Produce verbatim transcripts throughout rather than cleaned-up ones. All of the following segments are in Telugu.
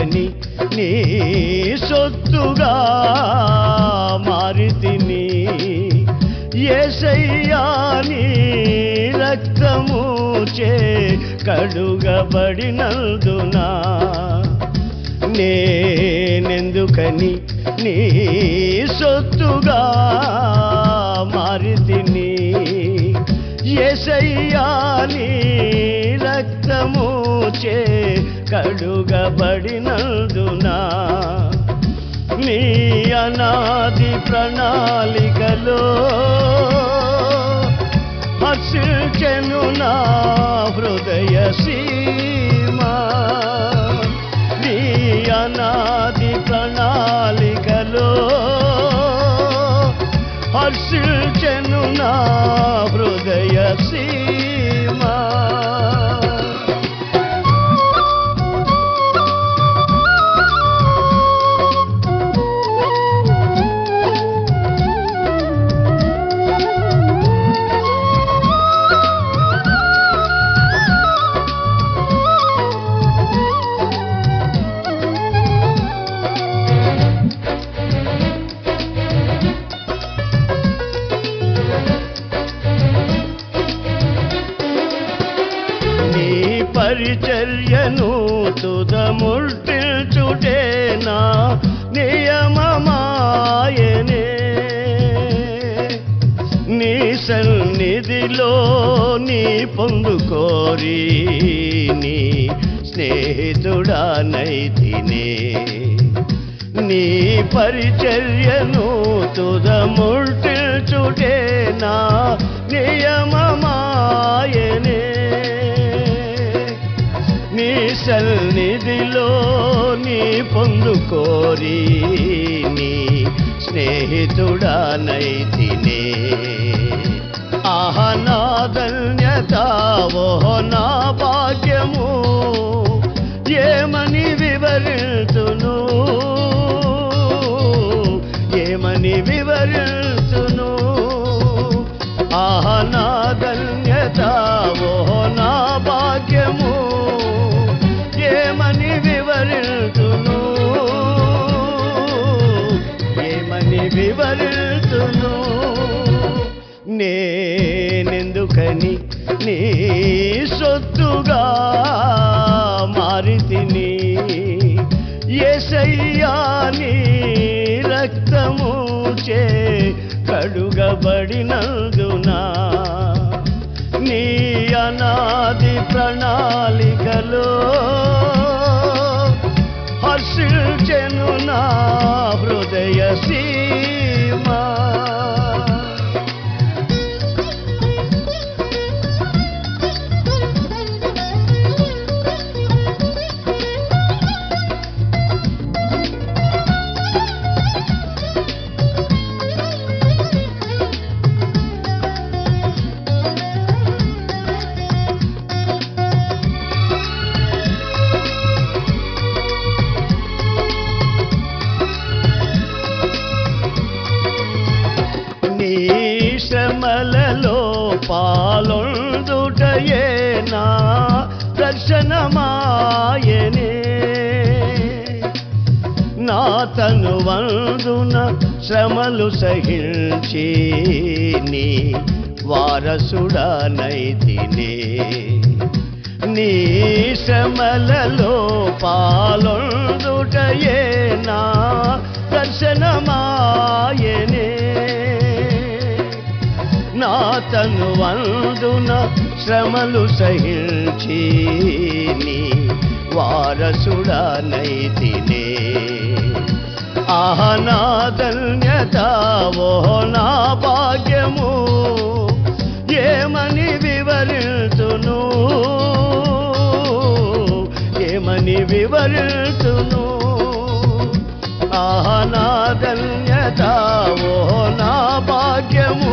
నేనెందుకని నీ సొత్తుగా మారితిని యేసయ్యా నీ రక్తము చే కడుగబడినందున నేనెందుకని నీ సొత్తుగా మారితిని యేసయ్యా నీ రక్తము చే కడుగబడినందున నీ అనాది ప్రణాళికలో హర్షించెను నా హృదయ సీమా నీ అనాది ప్రణాళికలో హర్షించెను నా హృదయ సీమా పరిచర్యను తుదముర్తిల్చుటే నా నియమమాయనే నీ సన్నిధిలో నీ పొందుకోరి నీ స్నేహితుడానైతినే నీ పరిచర్యను తుదముర్తిల్చుటే నా నియమమాయనే నీ సన్నిధిలో నీ పొందుకోరి నీ స్నేహితుడానైతినే ఆహ నా ధన్యత ఓహో నా భాగ్యము ఏమని వివరించును ఏమని వివరించును ఆహ నా ధన్యత ఓహో నా భాగ్యము ఏమని వివరించును ఏమని వివరించును నేనెందుకని నీ సొత్తుగా మారితిని యేసయ్యా నీ రక్తము చే కడుగబడినందున నీ అనాది ప్రణాళికలో హర్షించెను నా హృదయ సీమా శ్రమలలో పాలొందుటయే నా దర్శనమాయనే నా తను వందున శ్రమలు సహించి నీ వారసుడానైతినే నీ శ్రమలలో పాలొందుటయే నా దర్శనమాయనే నా తను వందున శ్రమలు సహించి నీ వారసుడానైతినే ఆహ నా ధన్యత ఓహో నా భాగ్యము ఏమని వివరించును ఏమని వివరించును ఆహ నా ధన్యత ఓహో నా భాగ్యము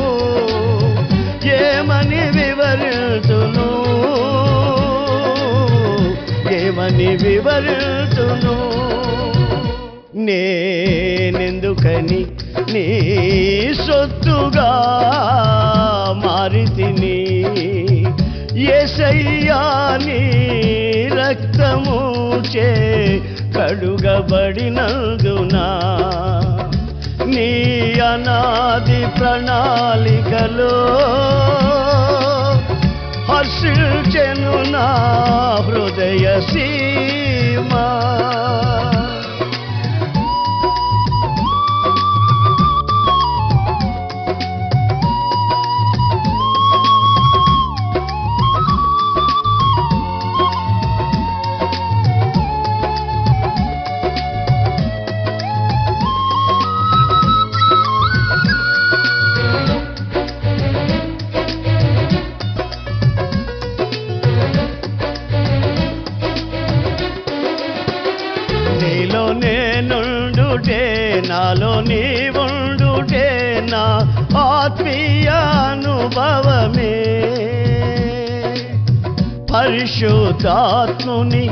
ఏమని వివరించును ఏమని వివరించును నేనెందుకని నీ సొత్తుగా మారితిని యేసయ్యా నీ రక్తము చే కడుగబడినందునా నీ అనాది ప్రణాళికలో హర్షించెను నా హృదయ సీమా. నీలో నేనుండుటే నాలో నీవుండుటే నా ఆత్మీయ అనుభవమే. పరిశుద్ధాత్ముని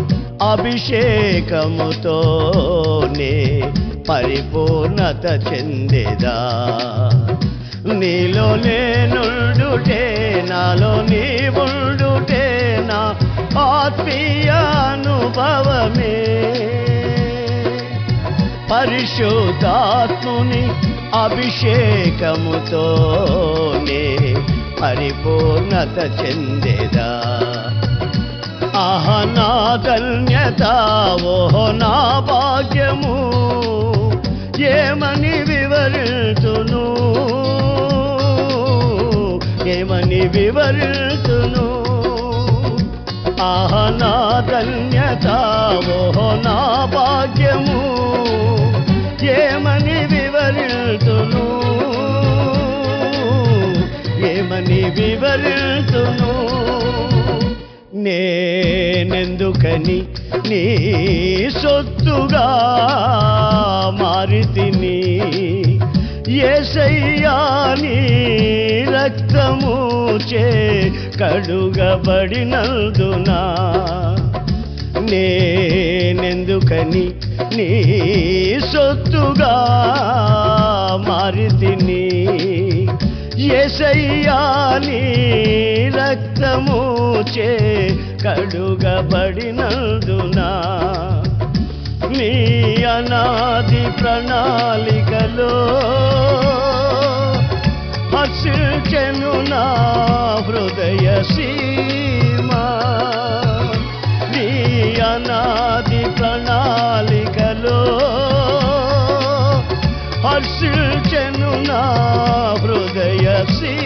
అభిషేకముతోనే పరిపూర్ణత చెందేదా. నీలో నేనుండుటే నాలో నీవుండుటే నా ఆత్మీయ అనుభవమే. పరిశుద్ధాత్ముని అభిషేకముతోనే పరిపూర్ణత చెందేదా. ఆహ నా ధన్యత ఓహో నా భాగ్యము ఏమని వివరితును ఏమని వివరితును. ఆహ నా ధన్యత ఓహో నా భాగ్యము ఏమని వివరితును ఏమని వివరితును. నేనెందుకని నీ సొత్తుగా మారితిని యేసయ్యా నీ రక్తము చే కడుగబడినందునా. నేనెందుకని నీ సొత్తుగా మారితిని యేసయ్యా నీ రక్తము చే కడుగబడినందునా. నీ అనాది ప్రణాళికలో హర్షించెను నా హృదయ సీమా. నీ అనాది ప్రణాళికలో హర్షించెను నా హృదయ సీమా.